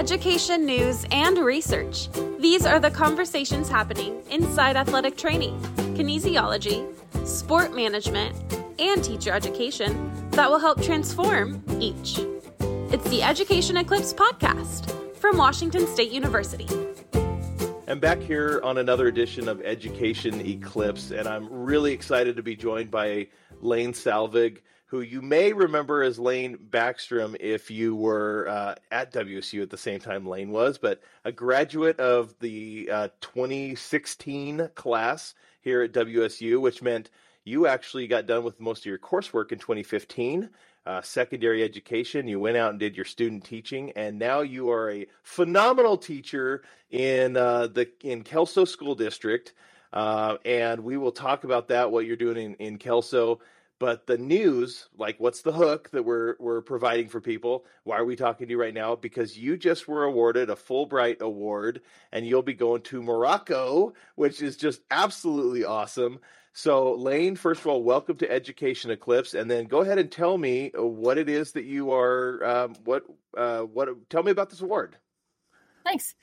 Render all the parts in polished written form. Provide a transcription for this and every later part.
education news and research. These are the conversations happening inside athletic training, kinesiology, sport management, and teacher education that will help transform each. It's the Education Eclipse podcast from Washington State University. I'm back here on another edition of Education Eclipse, and I'm really excited to be joined by Lane Salvig, who you may remember as Lane Backstrom if you were at WSU at the same time Lane was, but a graduate of the 2016 class here at WSU, which meant you actually got done with most of your coursework in 2015. Secondary education, you went out and did your student teaching, and now you are a phenomenal teacher in Kelso School District, and we will talk about that, what you're doing in Kelso. But the news, like what's the hook that we're providing for people? Why are we talking to you right now? Because you just were awarded a Fulbright Award, and you'll be going to Morocco, which is just absolutely awesome. So, Lane, first of all, welcome to Education Eclipse, and then go ahead and tell me what it is that you are. Tell me about this award. Thanks.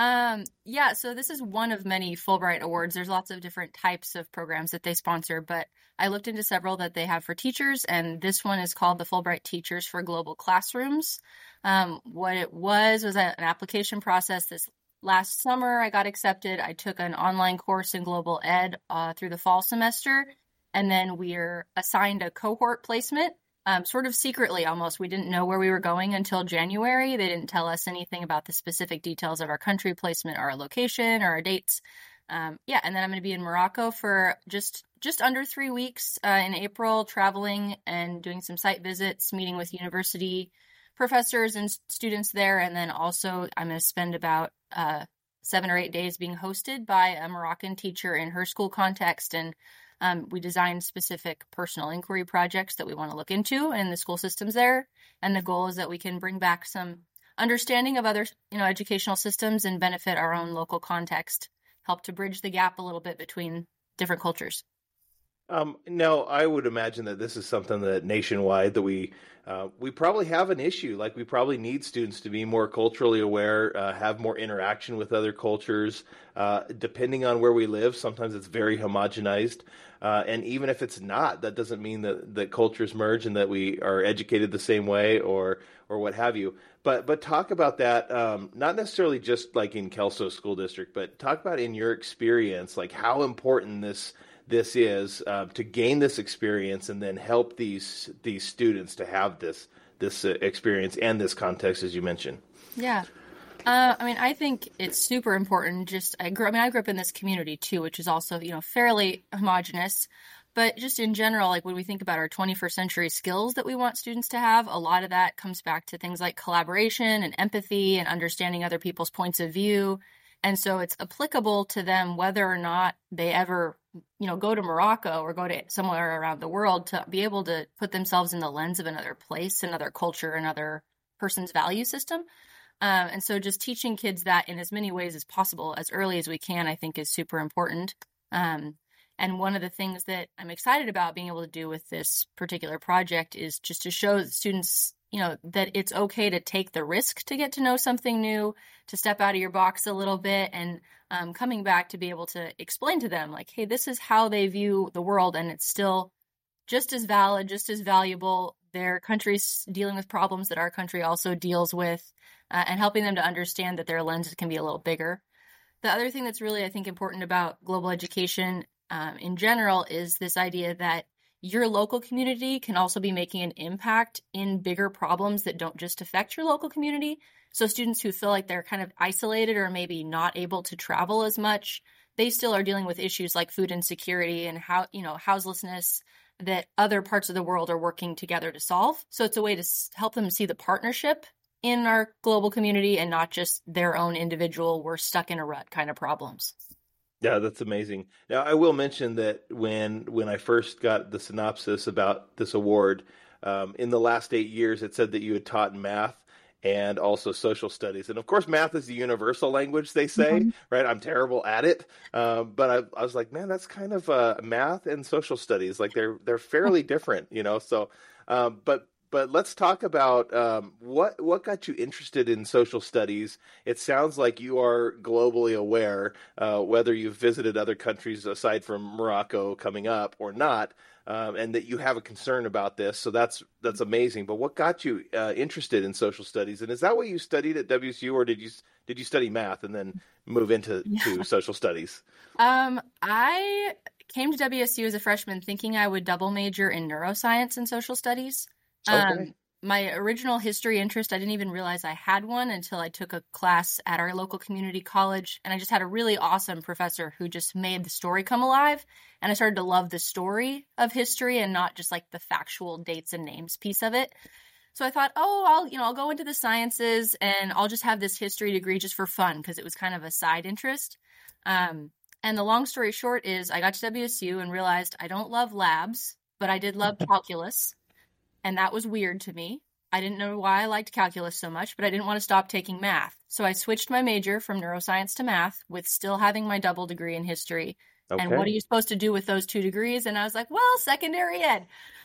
So this is one of many Fulbright Awards. There's lots of different types of programs that they sponsor, but I looked into several that they have for teachers, and this one is called the Fulbright Teachers for Global Classrooms. What it was an application process. This last summer, I got accepted. I took an online course in global ed through the fall semester, and then we're assigned a cohort placement, sort of secretly almost. We didn't know where we were going until January. They didn't tell us anything about the specific details of our country placement or our location or our dates. And then I'm going to be in Morocco for just under 3 weeks in April, traveling and doing some site visits, meeting with university professors and students there. And then also I'm going to spend about 7 or 8 days being hosted by a Moroccan teacher in her school context. And we designed specific personal inquiry projects that we want to look into in the school systems there. And the goal is that we can bring back some understanding of other, educational systems and benefit our own local context, help to bridge the gap a little bit between different cultures. Now, I would imagine that this is something that nationwide that we probably have an issue. Like we probably need students to be more culturally aware, have more interaction with other cultures. Depending on where we live, sometimes it's very homogenized. And even if it's not, that doesn't mean that cultures merge and that we are educated the same way or what have you. But talk about that, not necessarily just like in Kelso School District, but talk about in your experience, like how important this is to gain this experience and then help these students to have this experience and this context, as you mentioned. Yeah. I think it's super important. I grew up in this community too, which is also, fairly homogenous. But just in general, like when we think about our 21st century skills that we want students to have, a lot of that comes back to things like collaboration and empathy and understanding other people's points of view. And so it's applicable to them whether or not they ever, go to Morocco or go to somewhere around the world, to be able to put themselves in the lens of another place, another culture, another person's value system. And so just teaching kids that in as many ways as possible, as early as we can, I think is super important. And one of the things that I'm excited about being able to do with this particular project is just to show students, that it's okay to take the risk to get to know something new, to step out of your box a little bit, and coming back to be able to explain to them, like, hey, this is how they view the world, and it's still just as valid, just as valuable. Their country's dealing with problems that our country also deals with, and helping them to understand that their lens can be a little bigger. The other thing that's really, I think, important about global education in general is this idea that your local community can also be making an impact in bigger problems that don't just affect your local community. So students who feel like they're kind of isolated or maybe not able to travel as much, they still are dealing with issues like food insecurity and houselessness that other parts of the world are working together to solve. So it's a way to help them see the partnership in our global community and not just their own individual, we're stuck in a rut kind of problems. Yeah, that's amazing. Now, I will mention that when I first got the synopsis about this award, in the last 8 years, it said that you had taught math and also social studies. And of course, math is the universal language, they say, right? I'm terrible at it. But I was like, man, that's kind of math and social studies. Like they're fairly different, So, but but let's talk about what got you interested in social studies. It sounds like you are globally aware, whether you've visited other countries aside from Morocco coming up or not, and that you have a concern about this. So that's amazing. But what got you interested in social studies? And is that what you studied at WSU, or did you study math and then move into to social studies? I came to WSU as a freshman thinking I would double major in neuroscience and social studies. Okay. My original history interest, I didn't even realize I had one until I took a class at our local community college. And I just had a really awesome professor who just made the story come alive. And I started to love the story of history and not just like the factual dates and names piece of it. So I thought, I'll go into the sciences and I'll just have this history degree just for fun because it was kind of a side interest. And the long story short is I got to WSU and realized I don't love labs, but I did love calculus. And that was weird to me. I didn't know why I liked calculus so much, but I didn't want to stop taking math. So I switched my major from neuroscience to math with still having my double degree in history. Okay. And what are you supposed to do with those 2 degrees? And I was like, well, secondary ed.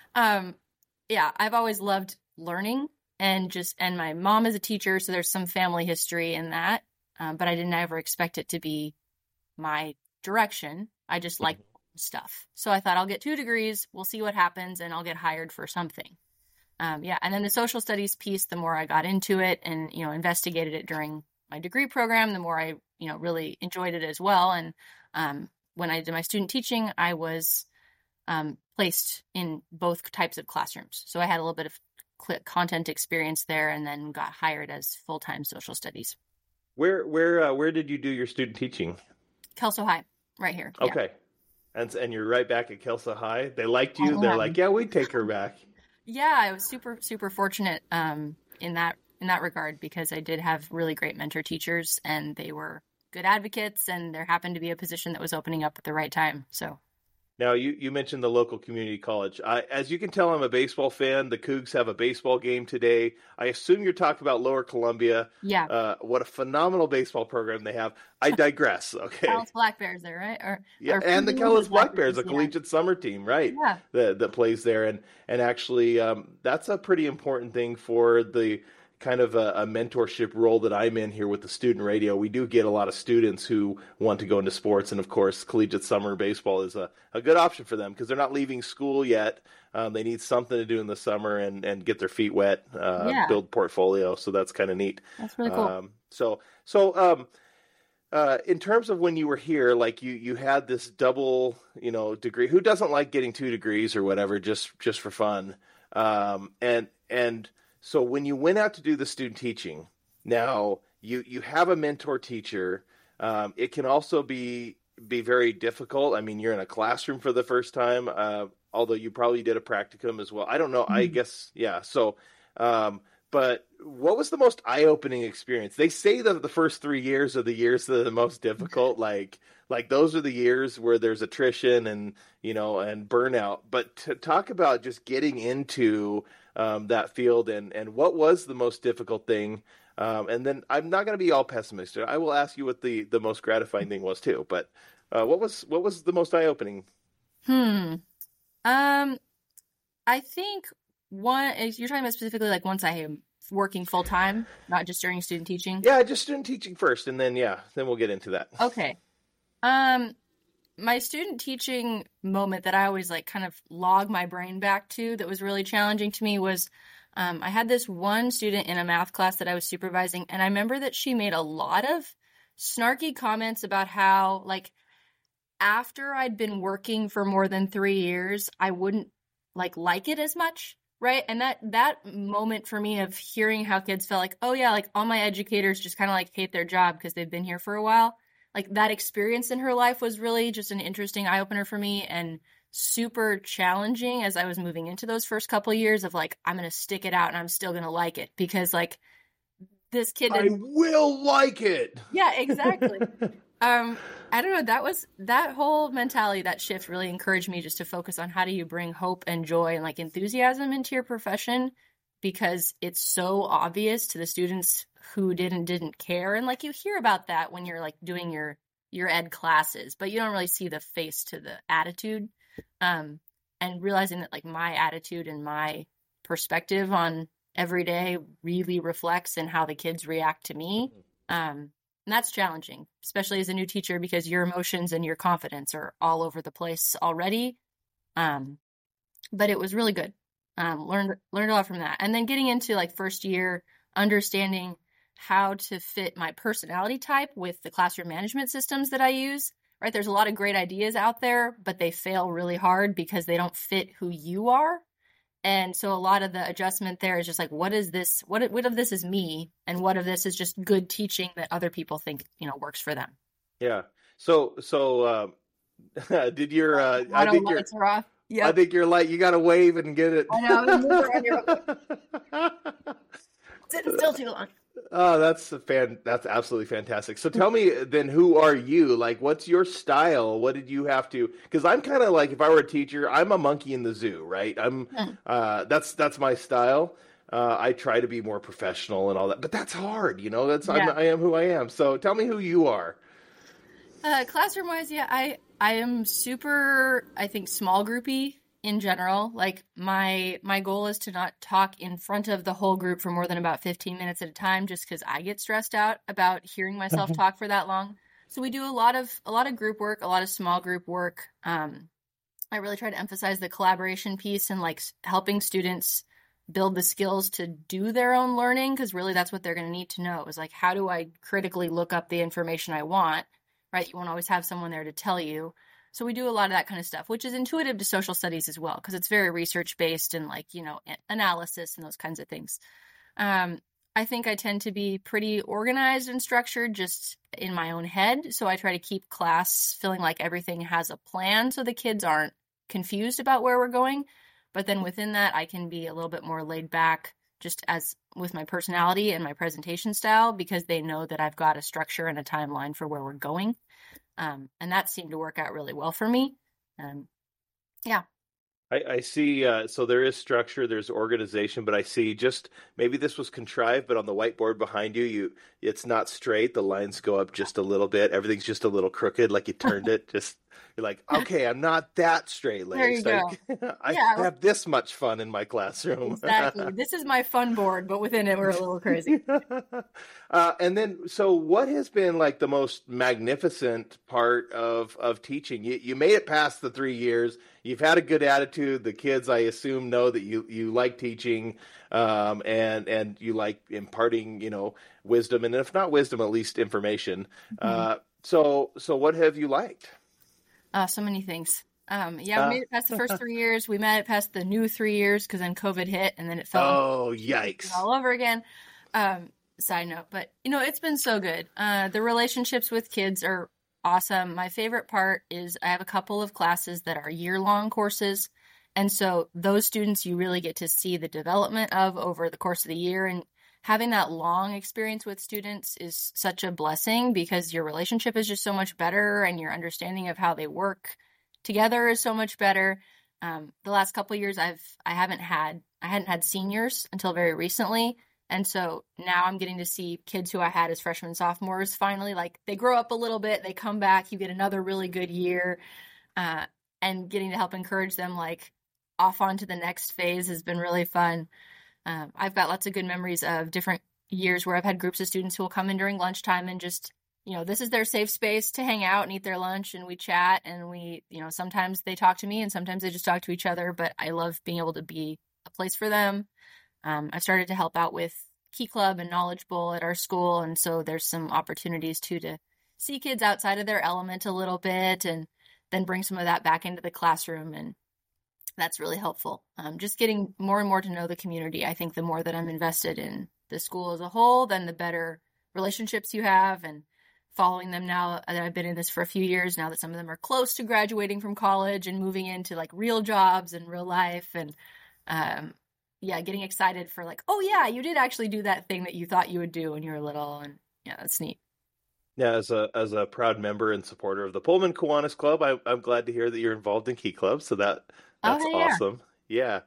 I've always loved learning and my mom is a teacher. So there's some family history in that. But I didn't ever expect it to be my direction. I just like stuff. So I thought I'll get 2 degrees. We'll see what happens and I'll get hired for something. And then the social studies piece, the more I got into it and, investigated it during my degree program, the more I, really enjoyed it as well. And when I did my student teaching, I was placed in both types of classrooms. So I had a little bit of content experience there and then got hired as full-time social studies. Where did you do your student teaching? Kelso High, right here. Okay. Yeah. And you're right back at Kelso High. They liked you. They're like, yeah, we'd take her back. Yeah, I was super, super fortunate in that regard because I did have really great mentor teachers and they were good advocates and there happened to be a position that was opening up at the right time. So now you mentioned the local community college. As you can tell, I'm a baseball fan. The Cougs have a baseball game today. I assume you're talking about Lower Columbia. Yeah. What a phenomenal baseball program they have. I digress. Okay. Kellis Black Bears there, right? And the Kellis Black Bears, a collegiate summer team, right? Yeah. That plays there. And actually, that's a pretty important thing for the kind of a mentorship role that I'm in here with the student radio. We do get a lot of students who want to go into sports, and of course, collegiate summer baseball is a good option for them because they're not leaving school yet. They need something to do in the summer and get their feet wet, build portfolio. So that's kind of neat. That's really cool. So in terms of when you were here, like you had this double, degree. Who doesn't like getting 2 degrees or whatever just for fun? And so when you went out to do the student teaching, now you have a mentor teacher. It can also be very difficult. I mean, you're in a classroom for the first time, although you probably did a practicum as well. I don't know. Mm-hmm. I guess, yeah. So, but what was the most eye-opening experience? They say that the first 3 years are the years that are the most difficult. Like those are the years where there's attrition and burnout. But to talk about just getting into that field and what was the most difficult thing. And then I'm not going to be all pessimistic. I will ask you what the most gratifying thing was too. But what was the most eye-opening? I think you're talking about specifically like once I am working full time, not just during student teaching. Yeah, just student teaching first, and then then we'll get into that. Okay. My student teaching moment that I always like kind of log my brain back to that was really challenging to me was I had this one student in a math class that I was supervising, and I remember that she made a lot of snarky comments about how, like, after I'd been working for more than 3 years, I wouldn't like it as much, right? And that moment for me of hearing how kids felt like, oh yeah, like all my educators just kind of like hate their job because they've been here for a while. Like that experience in her life was really just an interesting eye-opener for me and super challenging as I was moving into those first couple of years of like, I'm going to stick it out and I'm still going to like it because like this kid. I will like it. Yeah, exactly. I don't know. That whole mentality, that shift really encouraged me just to focus on how do you bring hope and joy and like enthusiasm into your profession because it's so obvious to the students who didn't care. And like you hear about that when you're like doing your ed classes, but you don't really see the face to the attitude. And realizing that like my attitude and my perspective on every day really reflects in how the kids react to me. And that's challenging, especially as a new teacher, because your emotions and your confidence are all over the place already. But it was really good. Learned a lot from that. And then getting into like first year, understanding how to fit my personality type with the classroom management systems that I use, right? There's a lot of great ideas out there, but they fail really hard because they don't fit who you are. And so a lot of the adjustment there is just like, what is this? What of this is me? And what of this is just good teaching that other people think, works for them? Yeah. So did your, I think your, are off. Yep. I think you're like, you got to wave and get it. I know. Sitting still too long. Oh, that's absolutely fantastic. So tell me then, who are you? Like, what's your style? What did you have to? Because I'm kind of like, if I were a teacher, I'm a monkey in the zoo, right? That's my style. I try to be more professional and all that, but that's hard, I am who I am. So tell me who you are. Classroom wise, I am super, I think, small groupy in general. Like my goal is to not talk in front of the whole group for more than about 15 minutes at a time, just because I get stressed out about hearing myself talk for that long. So we do a lot of group work, a lot of small group work. I really try to emphasize the collaboration piece and like helping students build the skills to do their own learning, because really that's what they're going to need to know is like, how do I critically look up the information I want, right? You won't always have someone there to tell you. So we do a lot of that kind of stuff, which is intuitive to social studies as well, because it's very research-based and like, analysis and those kinds of things. I think I tend to be pretty organized and structured just in my own head. So I try to keep class feeling like everything has a plan so the kids aren't confused about where we're going. But then within that, I can be a little bit more laid back just as with my personality and my presentation style, because they know that I've got a structure and a timeline for where we're going. And that seemed to work out really well for me. Yeah. I see. So there is structure, there's organization, but I see just maybe this was contrived, but on the whiteboard behind you, it's not straight. The lines go up just a little bit. Everything's just a little crooked, like you turned it. You're like, okay, I'm not that straight laced. There you go. I have this much fun in my classroom. Exactly. This is my fun board, but within it, we're a little crazy. And then, so what has been like the most magnificent part of teaching? You made it past the 3 years. You've had a good attitude. The kids, I assume, know that you like teaching, and you like imparting, wisdom, and if not wisdom, at least information. Mm-hmm. So what have you liked? So many things. We made it past the first 3 years. We made it past the new 3 years because then COVID hit and then it fell. Oh, yikes. All over again. Side note, but it's been so good. The relationships with kids are awesome. My favorite part is I have a couple of classes that are year-long courses. And so those students you really get to see the development of over the course of the year. And having that long experience with students is such a blessing because your relationship is just so much better and your understanding of how they work together is so much better. The last couple of years I hadn't had seniors until very recently. And so now I'm getting to see kids who I had as freshmen, sophomores, finally, like they grow up a little bit, they come back, you get another really good year, and getting to help encourage them like off onto the next phase has been really fun. I've got lots of good memories of different years where I've had groups of students who will come in during lunchtime and just, this is their safe space to hang out and eat their lunch, and we chat and we, sometimes they talk to me and sometimes they just talk to each other, but I love being able to be a place for them. I've started to help out with Key Club and Knowledge Bowl at our school, and so there's some opportunities to see kids outside of their element a little bit and then bring some of that back into the classroom, and that's really helpful. Just getting more and more to know the community. I think the more that I'm invested in the school as a whole, then the better relationships you have, and following them now that I've been in this for a few years, now that some of them are close to graduating from college and moving into like real jobs and real life, and getting excited for like, oh yeah, you did actually do that thing that you thought you would do when you were little, and that's neat. Yeah, as a proud member and supporter of the Pullman Kiwanis Club, I'm glad to hear that you're involved in Key Club. So that's awesome. Yeah.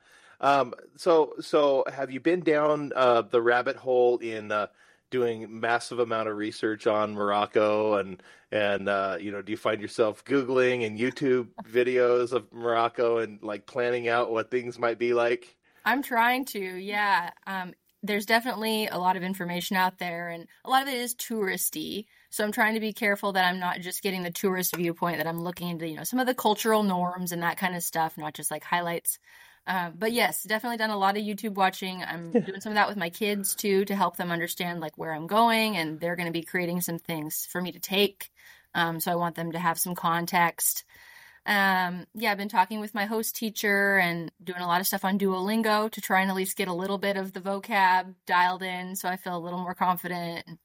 So have you been down the rabbit hole in doing massive amount of research on Morocco and do you find yourself Googling and YouTube videos of Morocco and like planning out what things might be like? I'm trying to, yeah. There's definitely a lot of information out there, and a lot of it is touristy. So I'm trying to be careful that I'm not just getting the tourist viewpoint, that I'm looking into, some of the cultural norms and that kind of stuff, not just like highlights. But yes, definitely done a lot of YouTube watching. I'm doing some of that with my kids too, to help them understand like where I'm going, and they're going to be creating some things for me to take. So I want them to have some context. I've been talking with my host teacher and doing a lot of stuff on Duolingo to try and at least get a little bit of the vocab dialed in, so I feel a little more confident, and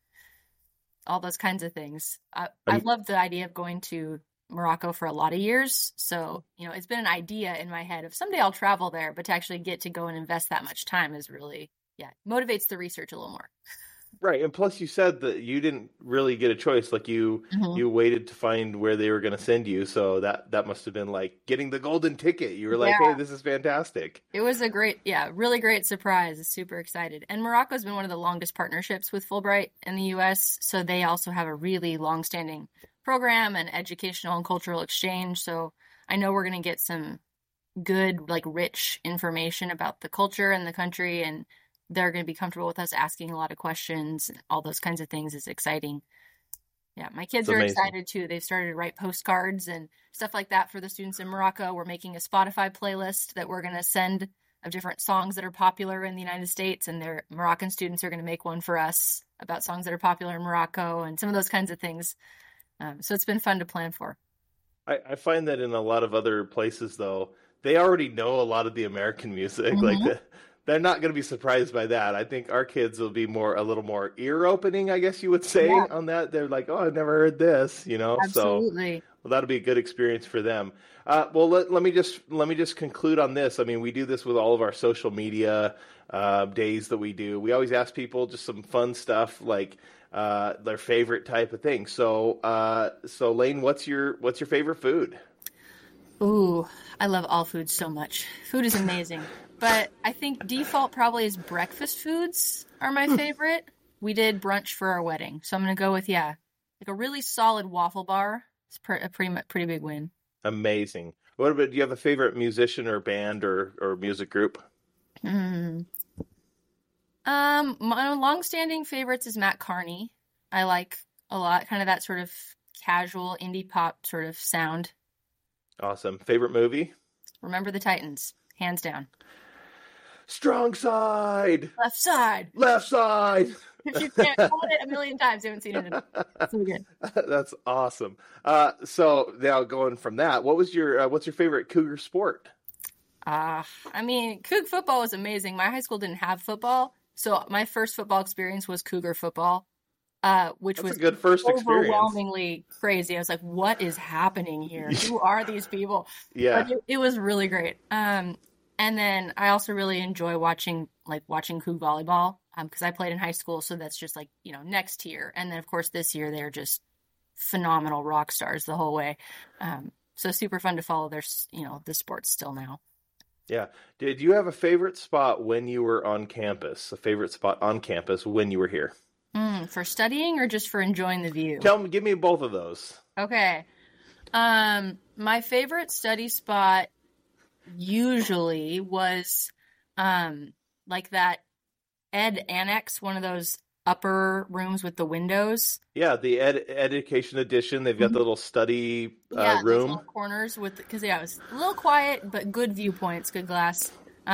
all those kinds of things. I love the idea of going to Morocco for a lot of years. So, it's been an idea in my head of someday I'll travel there, but to actually get to go and invest that much time is really, motivates the research a little more. Right. And plus you said that you didn't really get a choice. Like you waited to find where they were going to send you. So that must have been like getting the golden ticket. You were like, hey, this is fantastic. It was a great, really great surprise. Super excited. And Morocco's been one of the longest partnerships with Fulbright in the US. So they also have a really long-standing program and educational and cultural exchange. So I know we're going to get some good, like rich information about the culture and the country, and they're going to be comfortable with us asking a lot of questions, and all those kinds of things is exciting. Yeah, my kids are excited too. They've started to write postcards and stuff like that for the students in Morocco. We're making a Spotify playlist that we're going to send of different songs that are popular in the United States, and their Moroccan students are going to make one for us about songs that are popular in Morocco and some of those kinds of things. So it's been fun to plan for. I find that in a lot of other places, though, they already know a lot of the American music. Like they're not going to be surprised by that. I think our kids will be a little more ear opening, I guess you would say, on that. They're like, oh, I've never heard this, Absolutely. So that'll be a good experience for them. Well, let me just conclude on this. I mean, we do this with all of our social media days that we do. We always ask people just some fun stuff, like their favorite type of thing. So Lane, what's your favorite food? Ooh, I love all foods so much. Food is amazing. But I think default probably is breakfast foods are my favorite. We did brunch for our wedding, so I'm going to go with, like a really solid waffle bar. It's a pretty big win. Amazing. What about, do you have a favorite musician or band or music group? My long-standing favorites is Matt Carney. I like a lot, kind of that sort of casual indie pop sort of sound. Awesome. Favorite movie? Remember the Titans, hands down. Strong side. Left side. Left side. If you can't quote it a million times, you haven't seen it. It's so good. That's awesome. So now going from that, what's your favorite Cougar sport? Coug football was amazing. My high school didn't have football, so my first football experience was Cougar football, which was a good first overwhelmingly crazy. I was like, what is happening here? Who are these people? Yeah. But it was really great. And then I also really enjoy watching Coug volleyball, because I played in high school, so that's just like, next tier. And then of course this year they're just phenomenal rock stars the whole way. So super fun to follow their, the sports still now. Yeah. Did you have a favorite spot when you were on campus? A favorite spot on campus when you were here? For studying or just for enjoying the view? Give me both of those. Okay. My favorite study spot usually was like that Ed Annex, one of those upper rooms with the windows. Yeah, the Education Edition. They've got the little study room. Those little corners because it was a little quiet, but good viewpoints, good glass.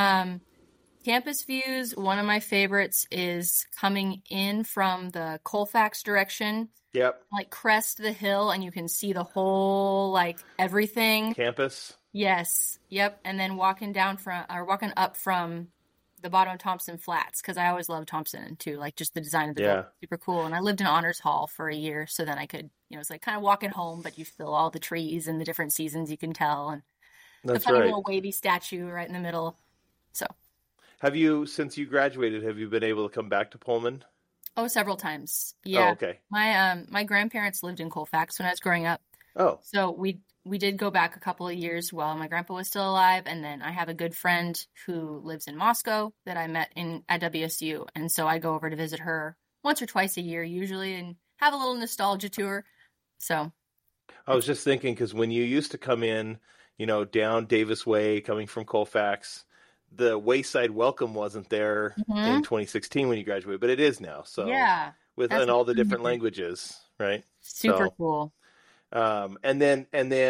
Campus views, one of my favorites is coming in from the Colfax direction. Yep. Like crest the hill and you can see the whole, like everything. Campus. Yes. Yep. And then walking up from the bottom of Thompson Flats, because I always loved Thompson too, like just the design of the building, super cool. And I lived in Honors Hall for a year, so then I could, it's like kind of walking home, but you feel all the trees and the different seasons you can tell, and that's the funny little wavy statue right in the middle. So, since you graduated, have you been able to come back to Pullman? Oh, several times. Yeah. Oh, okay. My grandparents lived in Colfax when I was growing up. Oh. So we did go back a couple of years while my grandpa was still alive, and then I have a good friend who lives in Moscow that I met at WSU, and so I go over to visit her once or twice a year usually and have a little nostalgia tour. So I was just thinking, because when you used to come in, down Davis Way, coming from Colfax, the Wayside Welcome wasn't there in 2016 when you graduated, but it is now. So Yeah. in all the different languages, right? Super cool. And then,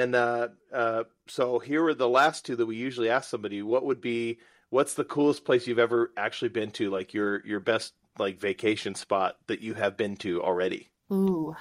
so here are the last two that we usually ask somebody. What's the coolest place you've ever actually been to? Like your best like vacation spot that you have been to already? Ooh.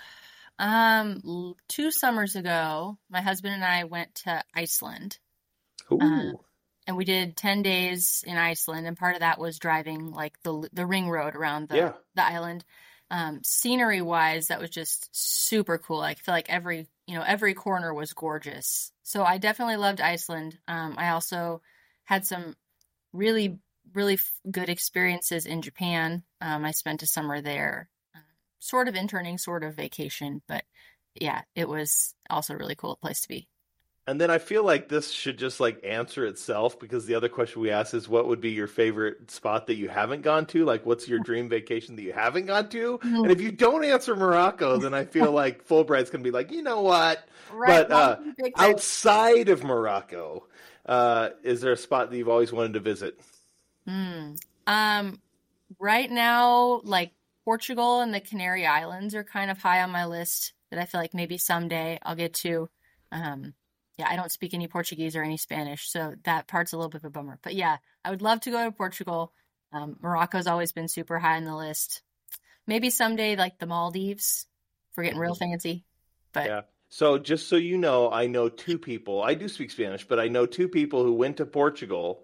2 summers ago, my husband and I went to Iceland. Ooh. And we did 10 days in Iceland, and part of that was driving like the ring road around the island. Scenery wise, that was just super cool. I feel like every corner was gorgeous. So I definitely loved Iceland. I also had some really, really good experiences in Japan. I spent a summer there, sort of interning, sort of vacation, but yeah, it was also a really cool place to be. And then I feel like this should just like answer itself, because the other question we asked is what would be your favorite spot that you haven't gone to? Like, what's your dream vacation that you haven't gone to? Mm-hmm. And if you don't answer Morocco, then I feel like Fulbright's going to be like, you know what? Right. But outside of Morocco, is there a spot that you've always wanted to visit? Right now, like Portugal and the Canary Islands are kind of high on my list that I feel like maybe someday I'll get to. Yeah, I don't speak any Portuguese or any Spanish, so that part's a little bit of a bummer. But yeah, I would love to go to Portugal. Morocco's always been super high on the list. Maybe someday, like the Maldives, if we're getting real fancy. But yeah. So just so you know, I know 2 people. I do speak Spanish, but I know 2 people who went to Portugal.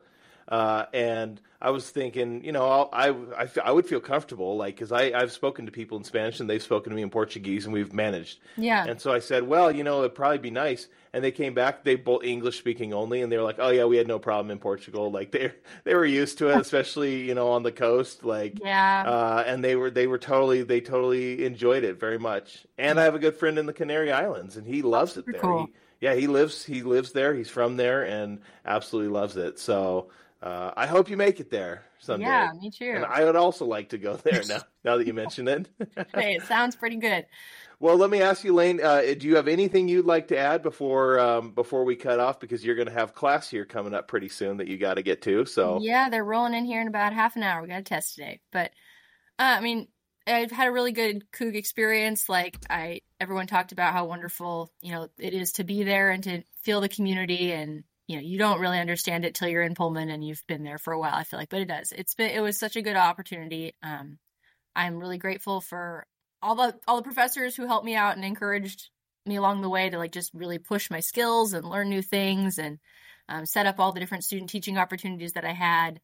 And I was thinking, I would feel comfortable, like, because I've spoken to people in Spanish and they've spoken to me in Portuguese and we've managed. Yeah. And so I said, well, it'd probably be nice. And they came back, they both English speaking only, and they were like, oh yeah, we had no problem in Portugal. Like they were used to it, especially, on the coast. Like, yeah. And they totally enjoyed it very much. And I have a good friend in the Canary Islands and he loves it there. Cool. He lives there. He's from there and absolutely loves it. So, I hope you make it there someday. Yeah, me too. And I would also like to go there now that you mention it. Hey, it sounds pretty good. Well, let me ask you, Lane, do you have anything you'd like to add before we cut off? Because you're going to have class here coming up pretty soon that you got to get to. So yeah, they're rolling in here in about half an hour. We got a test today. But, I've had a really good Coug experience. Like everyone talked about how wonderful, it is to be there and to feel the community, and you don't really understand it till you're in Pullman and you've been there for a while, I feel like, but it does. It was such a good opportunity. I'm really grateful for all the professors who helped me out and encouraged me along the way to like just really push my skills and learn new things and set up all the different student teaching opportunities that I had.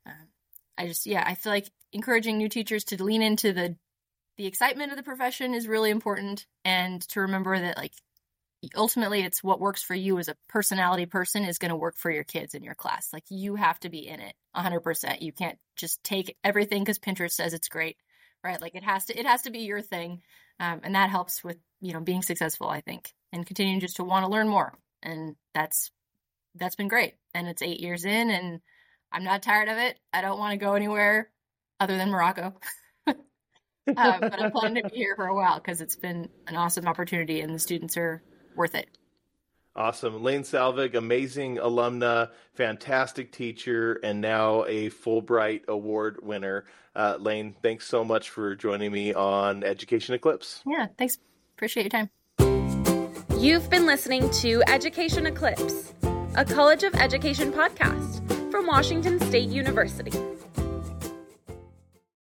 I feel like encouraging new teachers to lean into the excitement of the profession is really important, and to remember that like ultimately it's what works for you as a personality person is going to work for your kids in your class. Like you have to be in it 100%. You can't just take everything because Pinterest says it's great, right? Like it has to be your thing. And that helps with, being successful, I think, and continuing just to want to learn more. And that's been great. And it's 8 years in and I'm not tired of it. I don't want to go anywhere other than Morocco. But I'm planning to be here for a while because it's been an awesome opportunity and the students are worth it. Awesome. Lane Salvig, amazing alumna, fantastic teacher, and now a Fulbright Award winner. Lane, thanks so much for joining me on Education Eclipse. Yeah, thanks. Appreciate your time. You've been listening to Education Eclipse, a College of Education podcast from Washington State University.